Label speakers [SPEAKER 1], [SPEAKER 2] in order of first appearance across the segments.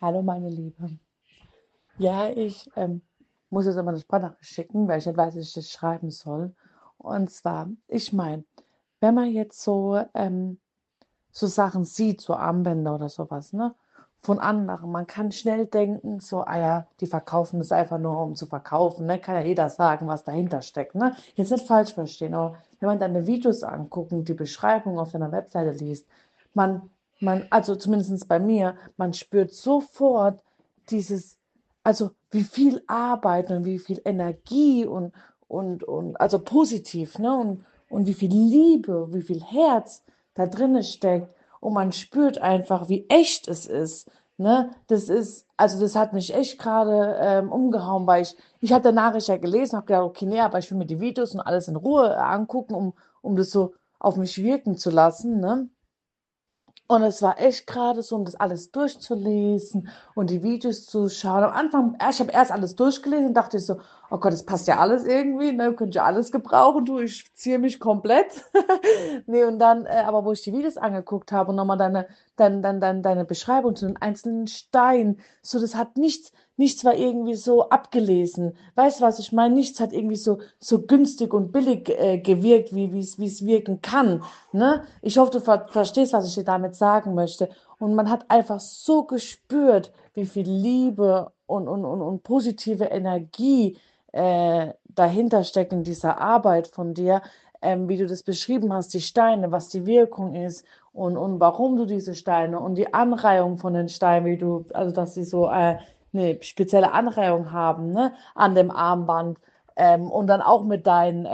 [SPEAKER 1] Hallo, meine Liebe. Ja, ich muss jetzt immer eine Sprachnachricht schicken, weil ich nicht weiß, wie ich das schreiben soll. Und zwar, ich meine, wenn man jetzt so Sachen sieht, so Armbänder oder sowas, ne, von anderen, man kann schnell denken, so, ah ja, die verkaufen das einfach nur, um zu verkaufen, ne, kann ja jeder sagen, was dahinter steckt, ne. Jetzt nicht falsch verstehen, aber wenn man deine Videos anguckt und die Beschreibung auf deiner Webseite liest, man, also zumindest bei mir, man spürt sofort dieses, also wie viel Arbeit und wie viel Energie und also positiv, ne, und wie viel Liebe, wie viel Herz da drinne steckt und man spürt einfach, wie echt es ist. Ne? Das ist, also das hat mich echt gerade umgehauen, weil ich hatte die Nachricht ja gelesen, habe gedacht, okay, nee, aber ich will mir die Videos und alles in Ruhe angucken, um das so auf mich wirken zu lassen. Ne? Und es war echt gerade so, um das alles durchzulesen und die Videos zu schauen. Am Anfang, ich habe erst alles durchgelesen und dachte ich so, oh Gott, das passt ja alles irgendwie, ne? Könnte ja alles gebrauchen, du, ich ziehe mich komplett. Nee, und dann, aber wo ich die Videos angeguckt habe und nochmal deine Beschreibung zu den einzelnen Steinen, so, das hat nichts war irgendwie so abgelesen. Weißt du, was ich meine? Nichts hat irgendwie so günstig und billig gewirkt, wie es wirken kann. Ne? Ich hoffe, du verstehst, was ich dir damit sagen möchte. Und man hat einfach so gespürt, wie viel Liebe und positive Energie dahinter steckt in dieser Arbeit von dir, wie du das beschrieben hast, die Steine, was die Wirkung ist und warum du diese Steine und die Anreihung von den Steinen, wie du, also dass sie so eine spezielle Anreihung haben, ne, an dem Armband. Und dann auch mit deinen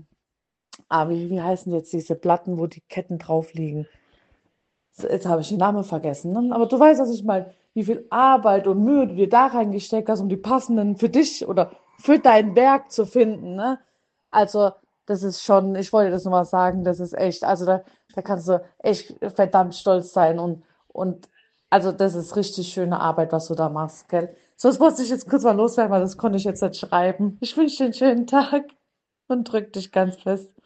[SPEAKER 1] wie heißen jetzt diese Platten, wo die Ketten drauf liegen? Jetzt habe ich den Namen vergessen, ne? Aber du weißt, was ich meine, wie viel Arbeit und Mühe du dir da reingesteckt hast, um die passenden für dich oder für dein Werk zu finden, ne? Also, das ist schon, ich wollte das nochmal sagen, das ist echt, also da kannst du echt verdammt stolz sein und also das ist richtig schöne Arbeit, was du da machst, gell? So, das musste ich jetzt kurz mal loswerden, weil das konnte ich jetzt nicht schreiben. Ich wünsche dir einen schönen Tag und drück dich ganz fest.